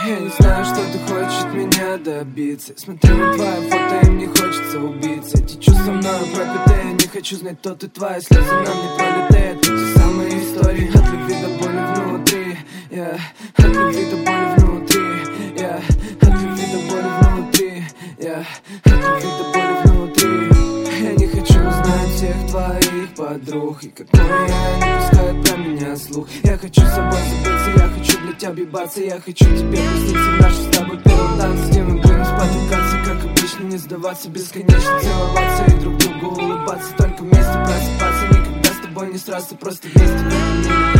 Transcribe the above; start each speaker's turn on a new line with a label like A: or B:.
A: Я не знаю, что ты хочешь от меня добиться. Смотрю на твои фото, и мне хочется убиться. Эти чувства мною пропиты, я не хочу знать, кто ты, твои слезы нам не пролетают. Те самые истории от любви до боли внутри, от любви до боли внутри, от любви до боли внутри, от любви до боли внутри. Я не хочу знать всех твоих подруг, и какое не пускают про меня слух. Я хочу с собой забыться, я хочу для тебя бибаться. Я хочу тебе присниться в наши с тобой первый танц, где мы будем спотыкаться, как обычно, не сдаваться, бесконечно целоваться и друг другу улыбаться. Только вместе просыпаться, никогда с тобой не сраться, просто вместе в этом мире